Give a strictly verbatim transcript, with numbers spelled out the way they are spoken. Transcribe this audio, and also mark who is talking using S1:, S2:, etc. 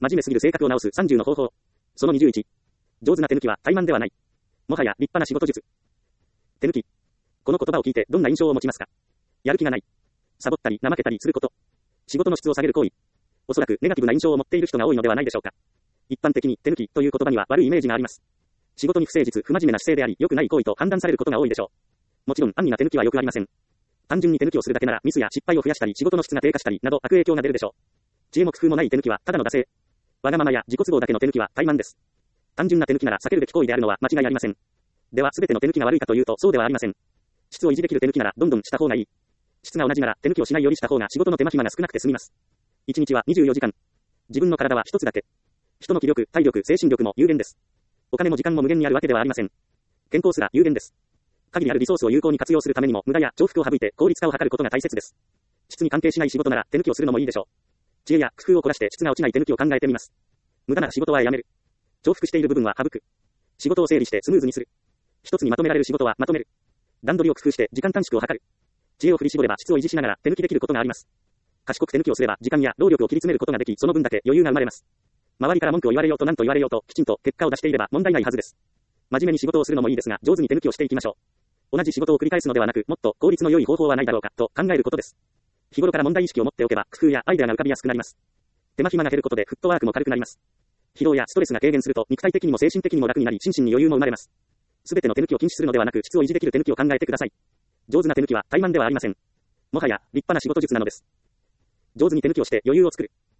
S1: 真面目すぎる性格を直すさんじゅうの方法。そのにじゅういち。上手な手抜きは怠慢ではない。もはや立派な仕事術。手抜き。この言葉を聞いてどんな印象を持ちますか？やる気がない。サボったり怠けたりすること。仕事の質を下げる行為。おそらくネガティブな印象を持っている人が多いのではないでしょうか。一般的に手抜きという言葉には悪いイメージがあります。仕事に不誠実、不真面目な姿勢であり、良くない行為と判断されることが多いでしょう。もちろん安易な手抜きは良くありません。単純に手抜きをするだけならミスや失敗を増やしたり仕事の質が低下したりなど悪影響が出るでしょう。知恵も工夫もない手抜きはただの惰性。わがままや自己都合だけの手抜きは怠慢です。単純な手抜きなら避けるべき行為であるのは間違いありません。では全ての手抜きが悪いかというとそうではありません。質を維持できる手抜きならどんどんした方がいい。質が同じなら手抜きをしないよりした方が仕事の手間暇が少なくて済みます。いちにちはにじゅうよじかん。自分の体は一つだけ。人の気力、体力、精神力も有限です。お金も時間も無限にあるわけではありません。健康すら有限です。限りあるリソースを有効に活用するためにも無駄や重複を省いて効率化を図ることが大切です。質に関係しない仕事なら手抜きをするのもいいでしょう。知恵や工夫を凝らして質が落ちない手抜きを考えてみます。無駄な仕事はやめる。重複している部分は省く。仕事を整理してスムーズにする。一つにまとめられる仕事はまとめる。段取りを工夫して時間短縮を図る。知恵を振り絞れば質を維持しながら手抜きできることがあります。賢く手抜きをすれば時間や労力を切り詰めることができ、その分だけ余裕が生まれます。周りから文句を言われようと何と言われようときちんと結果を出していれば問題ないはずです。真面目に仕事をするのもいいですが、上手に手抜きをしていきましょう。同じ仕事を繰り返すのではなく、もっと効率の良い方法はないだろうかと考えることです。日頃から問題意識を持っておけば工夫やアイデアが浮かびやすくなります。手間暇が減ることでフットワークも軽くなります。疲労やストレスが軽減すると肉体的にも精神的にも楽になり心身に余裕も生まれます。すべての手抜きを禁止するのではなく質を維持できる手抜きを考えてください。上手な手抜きは怠慢ではありません。もはや立派な仕事術なのです。上手に手抜きをして余裕を作る。